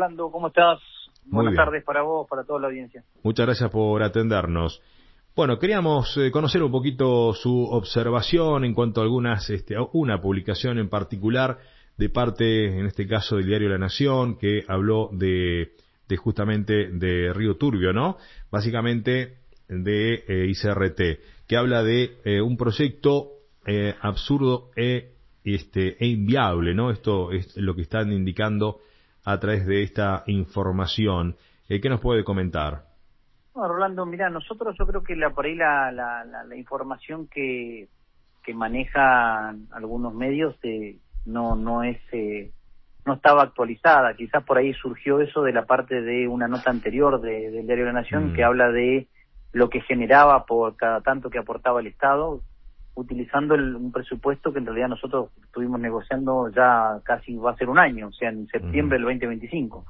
Rolando, ¿cómo estás? Muy Buenas bien. tardes para vos, para toda la audiencia. Muchas gracias por atendernos. Bueno, queríamos conocer un poquito su observación en cuanto a una publicación en particular de parte, en este caso, del diario La Nación, que habló de justamente de Río Turbio, ¿no? Básicamente de ICRT, que habla de un proyecto absurdo e inviable, ¿no? Esto es lo que están indicando a través de esta información. ¿Qué nos puede comentar? No, Rolando, mira, nosotros yo creo que por ahí la información que manejan algunos medios no estaba actualizada. Quizás por ahí surgió eso de la parte de una nota anterior del diario La Nación que habla de lo que generaba por cada tanto que aportaba el Estado, utilizando un presupuesto que en realidad nosotros estuvimos negociando ya casi va a ser un año, o sea, en septiembre del 2025.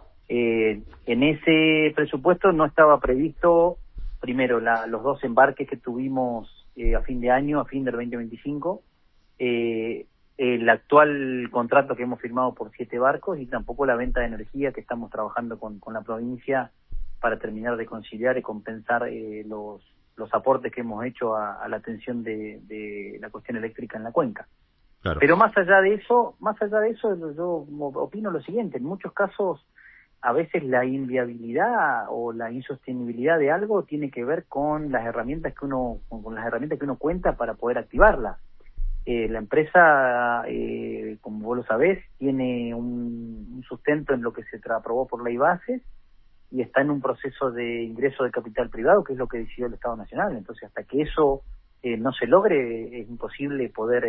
En ese presupuesto no estaba previsto, primero, los dos embarques que tuvimos a fin de año, a fin del 2025, el actual contrato que hemos firmado por 7 barcos y tampoco la venta de energía que estamos trabajando con la provincia para terminar de conciliar y compensar los aportes que hemos hecho a la atención de la cuestión eléctrica en la cuenca. Claro. Pero más allá de eso, yo opino lo siguiente: en muchos casos, a veces la inviabilidad o la insostenibilidad de algo tiene que ver con las herramientas que uno cuenta para poder activarla. La empresa, como vos lo sabés, tiene un sustento en lo que se aprobó por ley bases y está en un proceso de ingreso de capital privado, que es lo que decidió el Estado Nacional. Entonces, hasta que eso no se logre, es imposible poder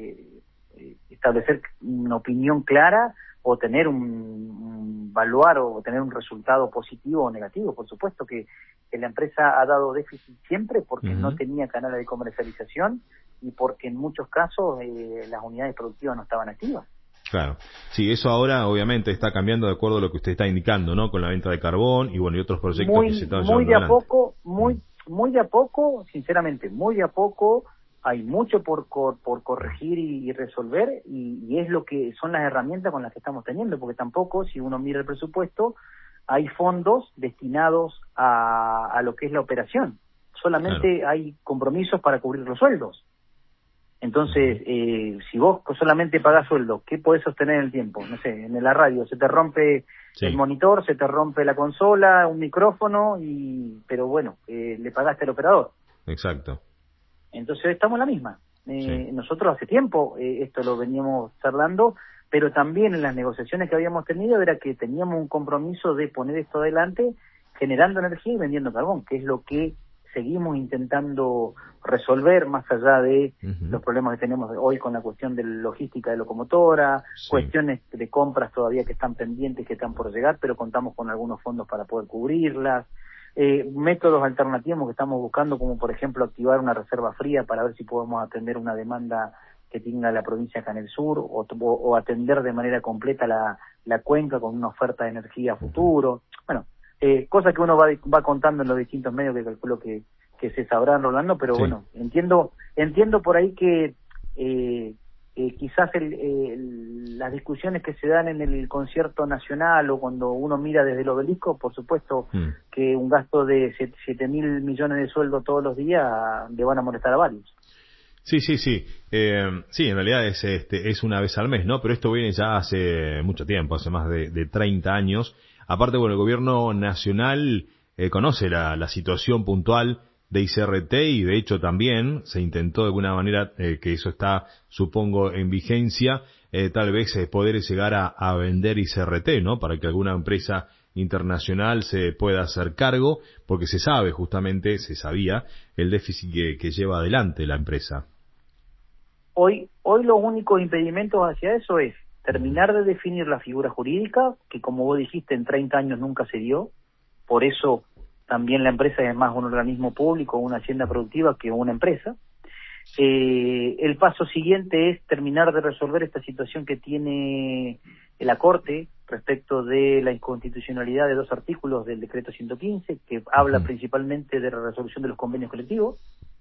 establecer una opinión clara o tener evaluar o tener un resultado positivo o negativo. Por supuesto que la empresa ha dado déficit siempre porque no tenía canales de comercialización y porque en muchos casos las unidades productivas no estaban activas. Claro. Sí, eso ahora obviamente está cambiando de acuerdo a lo que usted está indicando, ¿no? Con la venta de carbón y bueno, y otros proyectos que se están llevando adelante. Muy de a poco, sinceramente, muy de a poco. Hay mucho por corregir y resolver, y es lo que son las herramientas con las que estamos teniendo, porque tampoco, si uno mira el presupuesto, hay fondos destinados a lo que es la operación. Solamente hay compromisos para cubrir los sueldos. Entonces, si vos solamente pagás sueldo, ¿qué podés sostener en el tiempo? No sé, en la radio se te rompe el monitor, se te rompe la consola, un micrófono, pero bueno, le pagaste al operador. Exacto. Entonces estamos en la misma. Nosotros hace tiempo esto lo veníamos charlando, pero también en las negociaciones que habíamos tenido era que teníamos un compromiso de poner esto adelante generando energía y vendiendo carbón, que es lo que seguimos intentando resolver, más allá de los problemas que tenemos hoy con la cuestión de logística de locomotora, cuestiones de compras todavía que están pendientes, que están por llegar, pero contamos con algunos fondos para poder cubrirlas. Métodos alternativos que estamos buscando, como por ejemplo activar una reserva fría para ver si podemos atender una demanda que tenga la provincia acá en el sur, o atender de manera completa la cuenca con una oferta de energía a futuro. Bueno, cosas que uno va contando en los distintos medios, que calculo que se sabrán, Rolando, pero bueno, entiendo por ahí que quizás las discusiones que se dan en el concierto nacional o cuando uno mira desde el obelisco, por supuesto que un gasto de 7.000 millones de sueldo todos los días le van a molestar a varios. Sí. Sí, en realidad es una vez al mes, ¿no? Pero esto viene ya hace mucho tiempo, hace más de 30 años. Aparte, bueno, el gobierno nacional conoce la situación puntual de ICRT y de hecho también se intentó de alguna manera, que eso está, supongo, en vigencia, tal vez poder llegar a vender ICRT, ¿no? Para que alguna empresa internacional se pueda hacer cargo, porque se sabía el déficit que lleva adelante la empresa. Hoy los únicos impedimentos hacia eso es terminar de definir la figura jurídica, que como vos dijiste, en 30 años nunca se dio. Por eso también la empresa es más un organismo público, una hacienda productiva, que una empresa. El paso siguiente es terminar de resolver esta situación que tiene la Corte respecto de la inconstitucionalidad de 2 artículos del decreto 115, que habla principalmente de la resolución de los convenios colectivos.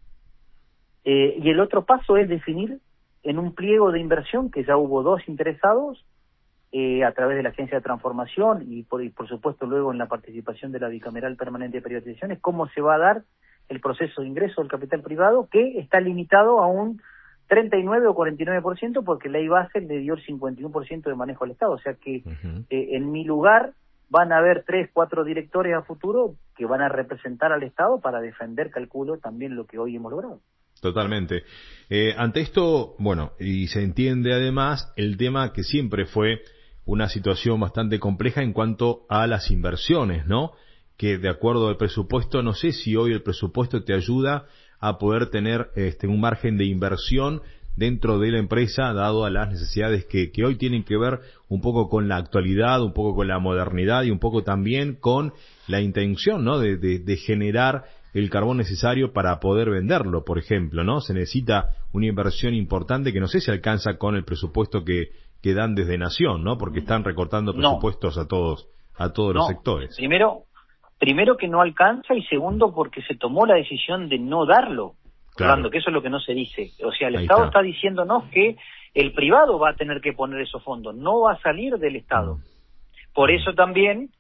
Y el otro paso es definir en un pliego de inversión, que ya hubo 2 interesados, a través de la Agencia de Transformación y por supuesto luego en la participación de la Bicameral Permanente de Privatizaciones, cómo se va a dar el proceso de ingreso del capital privado, que está limitado a un 39 o 49%, porque Ley Base le dio el 51% de manejo al Estado. O sea que en mi lugar van a haber 3, 4 directores a futuro que van a representar al Estado para defender, calculo, también lo que hoy hemos logrado. Totalmente. Ante esto, bueno, y se entiende además el tema que siempre fue una situación bastante compleja en cuanto a las inversiones, ¿no? Que de acuerdo al presupuesto, no sé si hoy el presupuesto te ayuda a poder tener un margen de inversión dentro de la empresa, dado a las necesidades que hoy tienen que ver un poco con la actualidad, un poco con la modernidad y un poco también con la intención, ¿no? De generar el carbón necesario para poder venderlo, por ejemplo, ¿no? Se necesita una inversión importante que no sé si alcanza con el presupuesto que dan desde Nación, ¿no? Porque están recortando presupuestos a todos los sectores. Primero que no alcanza, y segundo porque se tomó la decisión de no darlo. Claro. Orlando, que eso es lo que no se dice. O sea, el Estado está diciéndonos que el privado va a tener que poner esos fondos, no va a salir del Estado. Por eso también,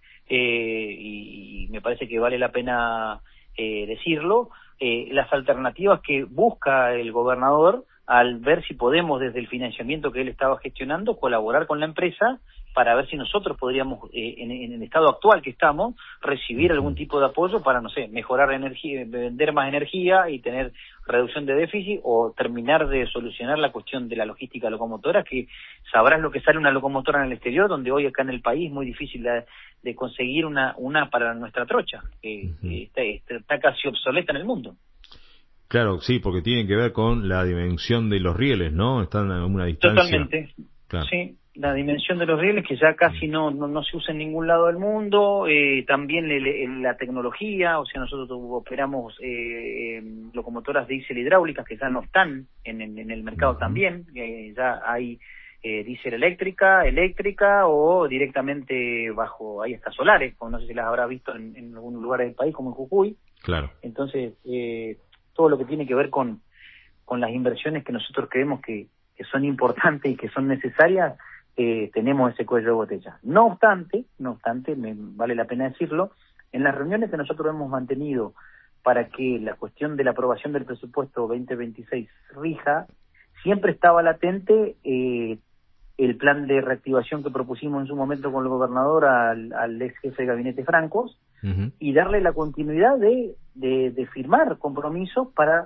y me parece que vale la pena decirlo, las alternativas que busca el gobernador al ver si podemos, desde el financiamiento que él estaba gestionando, colaborar con la empresa para ver si nosotros podríamos, en el estado actual que estamos, recibir algún tipo de apoyo para, no sé, mejorar la energía, vender más energía y tener reducción de déficit, o terminar de solucionar la cuestión de la logística locomotora, que sabrás lo que sale una locomotora en el exterior, donde hoy acá en el país es muy difícil de conseguir una para nuestra trocha, que está casi obsoleta en el mundo. Claro, sí, porque tiene que ver con la dimensión de los rieles, ¿no? Están a una distancia. Totalmente, claro. Sí, la dimensión de los rieles que ya casi no se usa en ningún lado del mundo, también la tecnología, o sea, nosotros operamos locomotoras diésel hidráulicas que ya no están en el mercado también, ya hay diésel eléctrica o directamente bajo, ahí está solares, como no sé si las habrás visto en algunos lugares del país, como en Jujuy. Claro. Entonces, todo lo que tiene que ver con las inversiones que nosotros creemos que son importantes y que son necesarias, tenemos ese cuello de botella. No obstante, vale la pena decirlo, en las reuniones que nosotros hemos mantenido para que la cuestión de la aprobación del presupuesto 2026 rija, siempre estaba latente el plan de reactivación que propusimos en su momento con el gobernador al ex jefe de gabinete Francos, y darle la continuidad de firmar compromisos para,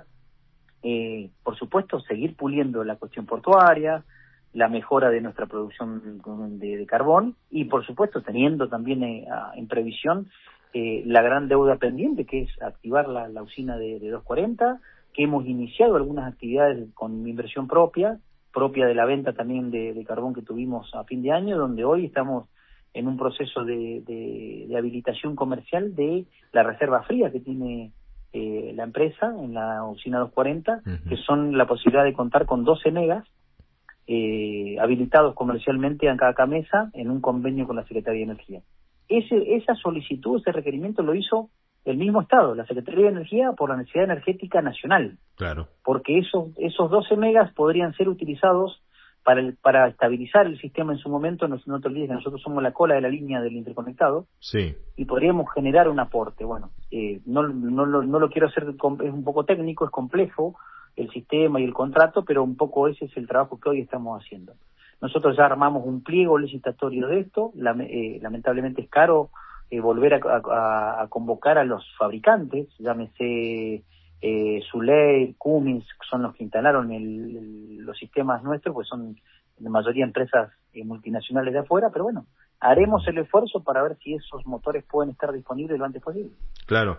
por supuesto, seguir puliendo la cuestión portuaria, la mejora de nuestra producción de carbón, y por supuesto teniendo también en previsión la gran deuda pendiente, que es activar la usina de 240, que hemos iniciado algunas actividades con inversión propia de la venta también de carbón que tuvimos a fin de año, donde hoy estamos en un proceso de habilitación comercial de la reserva fría que tiene la empresa en la usina 240, que son la posibilidad de contar con 12 megas habilitados comercialmente en cada mesa en un convenio con la Secretaría de Energía. Esa solicitud, ese requerimiento lo hizo el mismo Estado, la Secretaría de Energía, por la necesidad energética nacional. Claro. Porque esos 12 megas podrían ser utilizados para estabilizar el sistema en su momento. No te olvides que nosotros somos la cola de la línea del interconectado. Sí. Y podríamos generar un aporte. Bueno, no lo quiero hacer, es un poco técnico, es complejo el sistema y el contrato, pero un poco ese es el trabajo que hoy estamos haciendo. Nosotros ya armamos un pliego licitatorio de esto, lamentablemente es caro volver a convocar a los fabricantes, llámese Zuley, Cummins, que son los que instalaron los sistemas nuestros, pues son de mayoría empresas multinacionales de afuera, pero bueno, haremos el esfuerzo para ver si esos motores pueden estar disponibles lo antes posible. Claro.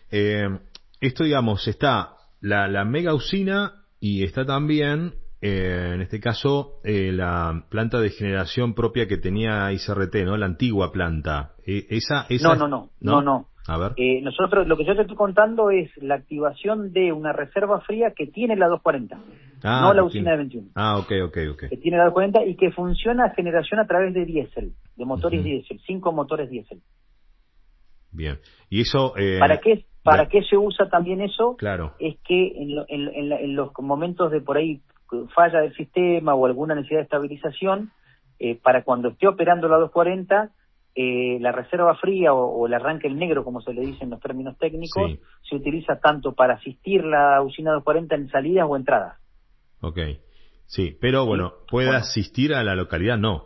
Esto, digamos, está la mega usina y está también, en este caso, la planta de generación propia que tenía ICRT, ¿no? La antigua planta. No. A ver. Nosotros, lo que yo te estoy contando es la activación de una reserva fría que tiene la 240, no la usina de 21. Ok. Que tiene la 240 y que funciona a generación a través de diésel, de motores diésel, 5 motores diésel. Bien. Y eso... ¿Para qué se usa también eso? Claro. Es que en los momentos de por ahí falla del sistema o alguna necesidad de estabilización, para cuando esté operando la 240, la reserva fría o el arranque en negro, como se le dice en los términos técnicos, Sí. se utiliza tanto para asistir la usina 240 en salidas o entradas. Ok. Sí, pero ¿Sí? bueno, ¿puede Bueno, asistir a la localidad? No.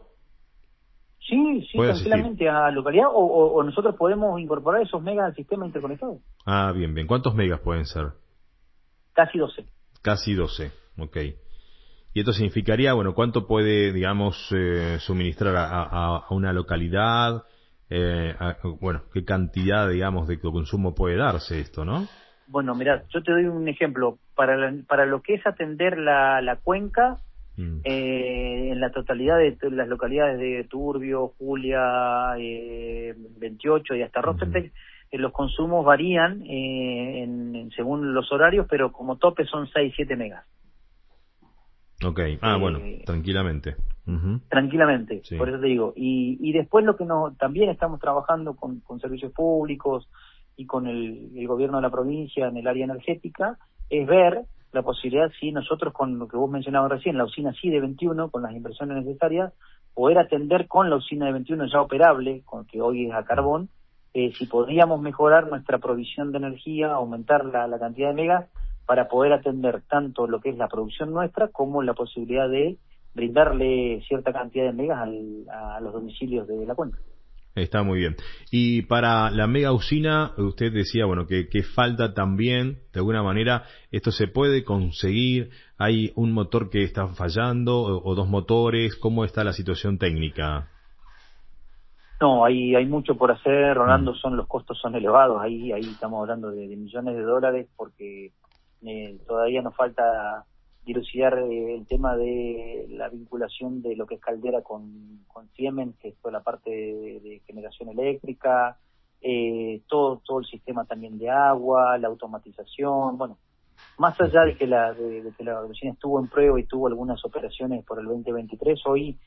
sí, Puede asistir. tranquilamente a la localidad o nosotros podemos incorporar esos megas al sistema interconectado. Ah, bien, bien. ¿Cuántos megas pueden ser? Casi 12. Casi 12. Ok. Y esto significaría, bueno, ¿cuánto puede, digamos, suministrar a una localidad? Bueno, ¿qué cantidad, digamos, de consumo puede darse esto, no? Bueno, mira, yo te doy un ejemplo. Para lo que es atender la cuenca, Mm. en la totalidad de las localidades de Turbio, Julia, 28 y hasta Ujú. Rotepec, los consumos varían según los horarios, pero como tope son 6-7 megas. Ok. Ah, bueno, Eh, tranquilamente. Ujú. Tranquilamente, por Sí. eso te digo. Y después lo que también estamos trabajando con servicios públicos y con el gobierno de la provincia en el área energética, es ver la posibilidad, si nosotros con lo que vos mencionabas recién, la usina sí de 21, con las inversiones necesarias, poder atender con la usina de 21 ya operable, con que hoy es a Mm. carbón, si podríamos mejorar nuestra provisión de energía, aumentar la cantidad de megas, para poder atender tanto lo que es la producción nuestra como la posibilidad de brindarle cierta cantidad de megas a los domicilios de la cuenca. Está muy bien. Y para la mega usina, usted decía, bueno, que falta también, de alguna manera, esto se puede conseguir. Hay un motor que está fallando o dos motores. ¿Cómo está la situación técnica? No, hay mucho por hacer, Mm. Rolando, los costos son elevados, ahí estamos hablando de millones de dólares porque todavía nos falta dilucidar el tema de la vinculación de lo que es Caldera con Siemens, que es toda la parte de generación eléctrica, todo el sistema también de agua, la automatización, bueno, más allá de Ujú. que de que la usina estuvo en prueba y tuvo algunas operaciones por el 2023, hoy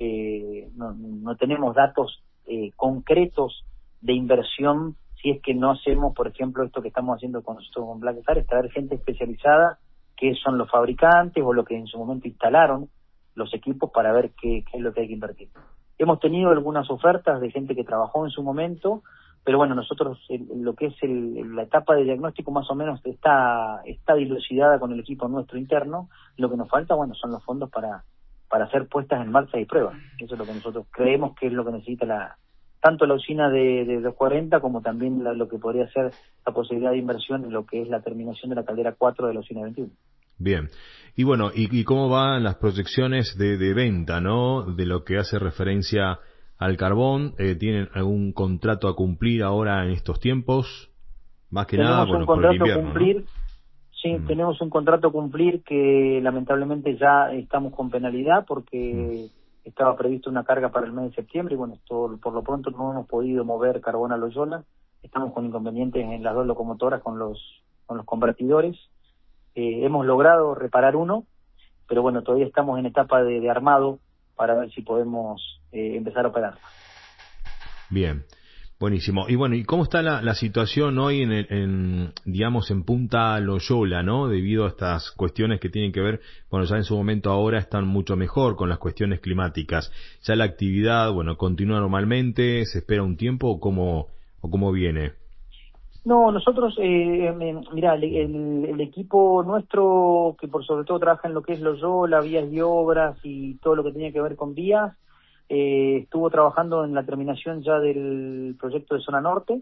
no tenemos datos concretos de inversión si es que no hacemos, por ejemplo, esto que estamos haciendo con nosotros con Black Star, es traer gente especializada, que son los fabricantes o los que en su momento instalaron los equipos para ver qué es lo que hay que invertir. Hemos tenido algunas ofertas de gente que trabajó en su momento, pero bueno, nosotros lo que es la etapa de diagnóstico más o menos está dilucidada con el equipo nuestro interno. Lo que nos falta, bueno, son los fondos para hacer puestas en marcha y pruebas. Eso es lo que nosotros creemos que es lo que necesita tanto la usina de 240 como también lo que podría ser la posibilidad de inversión en lo que es la terminación de la caldera 4 de la usina 21. Bien. Y bueno, ¿y cómo van las proyecciones de venta, no? De lo que hace referencia al carbón. ¿Tienen algún contrato a cumplir ahora en estos tiempos? Más que nada, Tenemos un bueno, por el contrato a invierno, ¿no? cumplir. Sí, Mm. tenemos un contrato a cumplir que lamentablemente ya estamos con penalidad Mm. porque estaba previsto una carga para el mes de septiembre y bueno, por lo pronto no hemos podido mover carbón a Loyola. Estamos con inconvenientes en las dos locomotoras con los convertidores. Hemos logrado reparar uno, pero bueno, todavía estamos en etapa de armado para ver si podemos empezar a operar. Bien, buenísimo. Y bueno, ¿y cómo está la situación hoy digamos, en Punta Loyola, ¿no? Debido a estas cuestiones que tienen que ver, bueno, ya en su momento ahora están mucho mejor con las cuestiones climáticas. Ya la actividad, bueno, continúa normalmente, se espera un tiempo o cómo viene. No, nosotros, mira, el equipo nuestro, que por sobre todo trabaja en lo que es Loyola, vías y obras y todo lo que tenía que ver con vías, estuvo trabajando en la terminación ya del proyecto de Zona Norte,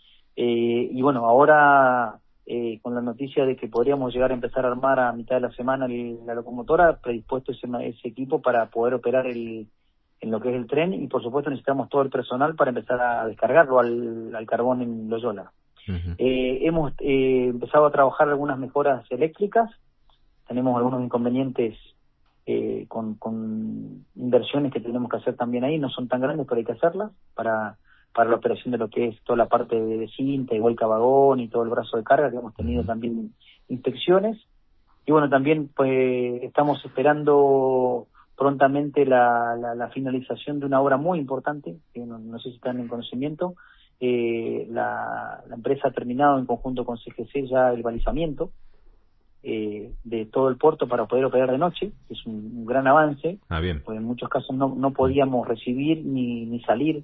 y bueno, ahora con la noticia de que podríamos llegar a empezar a armar a mitad de la semana la locomotora, predispuesto ese equipo para poder operar en lo que es el tren y por supuesto necesitamos todo el personal para empezar a descargarlo al carbón en Loyola. Ujú. Hemos empezado a trabajar algunas mejoras eléctricas, tenemos algunos inconvenientes con inversiones que tenemos que hacer también ahí, no son tan grandes, pero hay que hacerlas para la operación de lo que es toda la parte de cinta, igual que vagón y todo el brazo de carga, que hemos tenido Ujú. también inspecciones. Y bueno, también pues estamos esperando prontamente la finalización de una obra muy importante, que no sé si están en conocimiento. La empresa ha terminado en conjunto con CGC ya el balizamiento, de todo el puerto para poder operar de noche, que es un gran avance, Bien. pues en muchos casos no podíamos recibir ni salir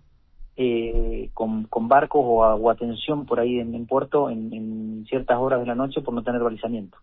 con barcos o atención por ahí en puerto en ciertas horas de la noche por no tener balizamiento.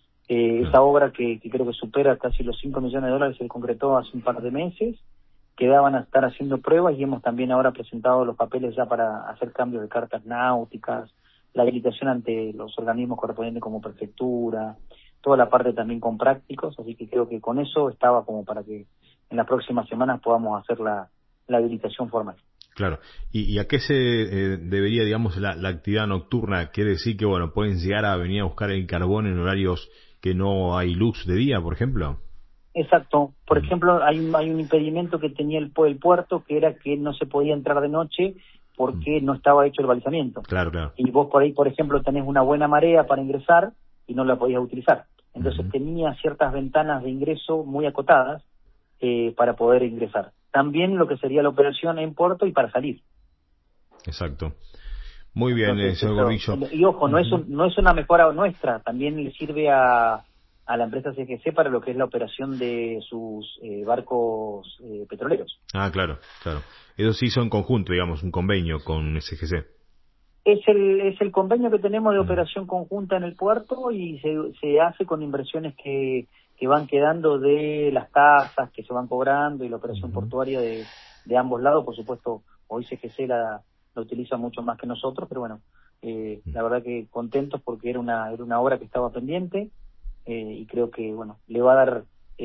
Esa obra que creo que supera casi los $5 millones se concretó hace un par de meses, quedaban a estar haciendo pruebas y hemos también ahora presentado los papeles ya para hacer cambios de cartas náuticas, la habilitación ante los organismos correspondientes como prefectura, toda la parte también con prácticos, así que creo que con eso estaba como para que en las próximas semanas podamos hacer la habilitación formal. Claro. ¿Y a qué se debería, digamos, la actividad nocturna? ¿Quiere decir que, bueno, pueden llegar a venir a buscar el carbón en horarios que no hay luz de día, por ejemplo? Exacto. Por ejemplo, hay un impedimento que tenía el puerto, que era que no se podía entrar de noche porque no estaba hecho el balizamiento. Claro. Y vos por ahí, por ejemplo, tenés una buena marea para ingresar y no la podías utilizar. Entonces tenía ciertas ventanas de ingreso muy acotadas para poder ingresar. También lo que sería la operación en puerto y para salir. Exacto. Muy bien, Entonces, señor Gordillo. Y ojo, no es una mejora nuestra, también le sirve a la empresa CGC para lo que es la operación de sus barcos petroleros. Claro. Eso se hizo en conjunto, digamos, un convenio con SGC. Es el convenio que tenemos de operación conjunta en el puerto y se hace con inversiones que van quedando de las tasas que se van cobrando y la operación portuaria de ambos lados. Por supuesto, hoy CGC la utiliza mucho más que nosotros, pero bueno, la verdad que contentos porque era una obra que estaba pendiente y creo que, bueno, le va a dar,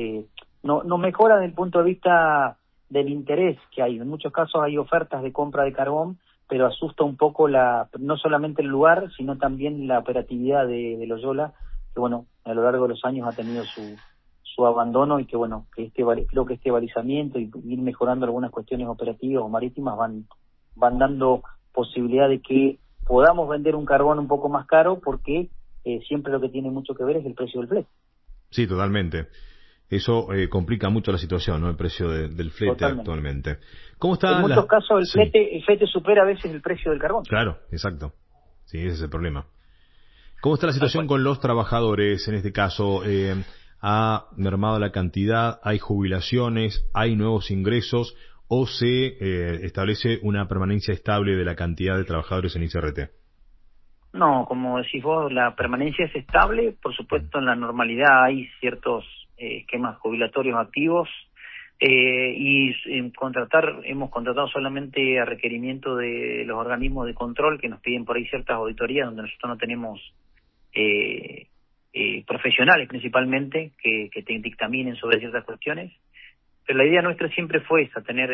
no mejora desde el punto de vista del interés que hay. En muchos casos hay ofertas de compra de carbón, pero asusta un poco no solamente el lugar, sino también la operatividad de Loyola, que bueno, a lo largo de los años ha tenido su abandono y que bueno, creo que este balizamiento y ir mejorando algunas cuestiones operativas o marítimas van dando posibilidad de que podamos vender un carbón un poco más caro porque siempre lo que tiene mucho que ver es el precio del flete. Sí, totalmente. Eso complica mucho la situación, ¿no? El precio del flete Totalmente. Actualmente. ¿Cómo está en muchos casos el flete supera a veces el precio del carbón. Claro, exacto. Sí, ese es el problema. ¿Cómo está la situación con los trabajadores en este caso? ¿Ha mermado la cantidad? ¿Hay jubilaciones? ¿Hay nuevos ingresos? ¿O se establece una permanencia estable de la cantidad de trabajadores en ICRT? No, como decís vos, la permanencia es estable. Por supuesto, en la normalidad hay ciertos esquemas jubilatorios activos y hemos contratado solamente a requerimiento de los organismos de control que nos piden por ahí ciertas auditorías donde nosotros no tenemos profesionales principalmente que dictaminen sobre ciertas cuestiones. Pero la idea nuestra siempre fue esa, tener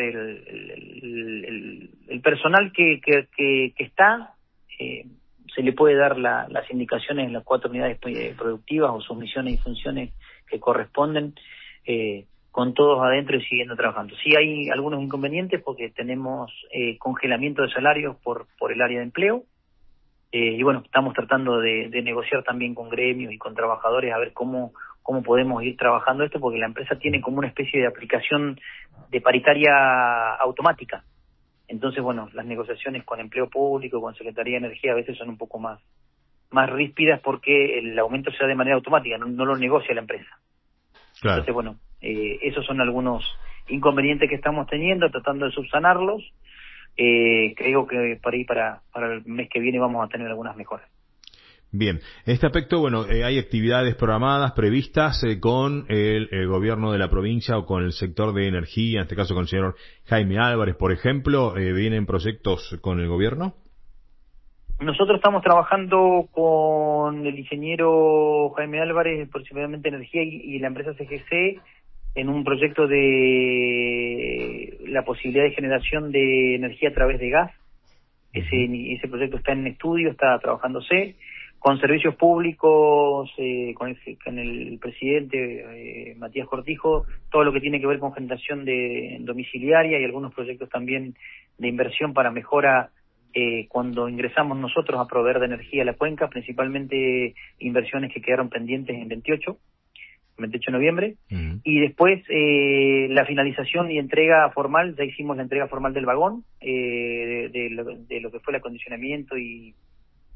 el personal que está, se le puede dar las indicaciones en las 4 unidades productivas o sus misiones y funciones que corresponden, con todos adentro y siguiendo trabajando. Sí hay algunos inconvenientes porque tenemos congelamiento de salarios por el área de empleo, y bueno, estamos tratando de negociar también con gremios y con trabajadores a ver cómo podemos ir trabajando esto, porque la empresa tiene como una especie de aplicación de paritaria automática. Entonces, bueno, las negociaciones con empleo público, con Secretaría de Energía a veces son un poco más ríspidas porque el aumento se da de manera automática, no lo negocia la empresa. Claro. Entonces, bueno, esos son algunos inconvenientes que estamos teniendo, tratando de subsanarlos. Creo que para el mes que viene vamos a tener algunas mejoras. Bien, en este aspecto, bueno, hay actividades programadas, previstas con el gobierno de la provincia o con el sector de energía, en este caso con el señor Jaime Álvarez, por ejemplo. ¿Vienen proyectos con el gobierno? Nosotros estamos trabajando con el ingeniero Jaime Álvarez, aproximadamente Energía y la empresa CGC, en un proyecto de la posibilidad de generación de energía a través de gas. Ese proyecto está en estudio, está trabajándose. Con servicios públicos, con el presidente Matías Cortijo, todo lo que tiene que ver con generación domiciliaria y algunos proyectos también de inversión para mejora cuando ingresamos nosotros a proveer de energía a la cuenca, principalmente inversiones que quedaron pendientes en 28 de noviembre, y después la finalización y entrega formal. Ya hicimos la entrega formal del vagón, de lo que fue el acondicionamiento y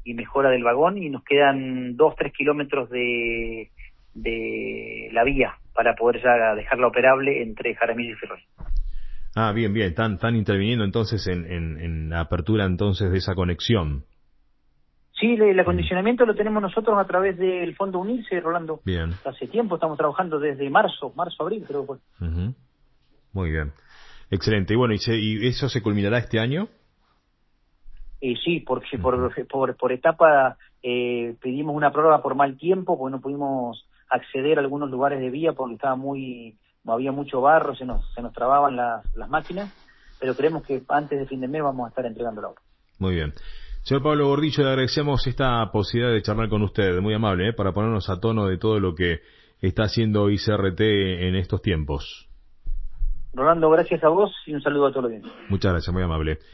y mejora del vagón, y nos quedan 2-3 kilómetros de la vía para poder ya dejarla operable entre Jaramillo y Ferrol. Ah, bien, bien, están interviniendo entonces en la apertura entonces de esa conexión. Sí, el acondicionamiento lo tenemos nosotros a través del Fondo UNICE, Rolando. Bien. Hace tiempo estamos trabajando desde marzo, abril, creo que fue. Uh-huh. Muy bien. Excelente. Y bueno, ¿y eso se culminará este año? Sí, porque por etapa pedimos una prórroga por mal tiempo, porque no pudimos acceder a algunos lugares de vía porque había mucho barro, se nos trababan las máquinas, pero creemos que antes de fin de mes vamos a estar entregando la obra. Muy bien. Señor Pablo Gordillo, le agradecemos esta posibilidad de charlar con usted, muy amable, para ponernos a tono de todo lo que está haciendo ICRT en estos tiempos. Rolando, gracias a vos y un saludo a todos los días. Muchas gracias, muy amable.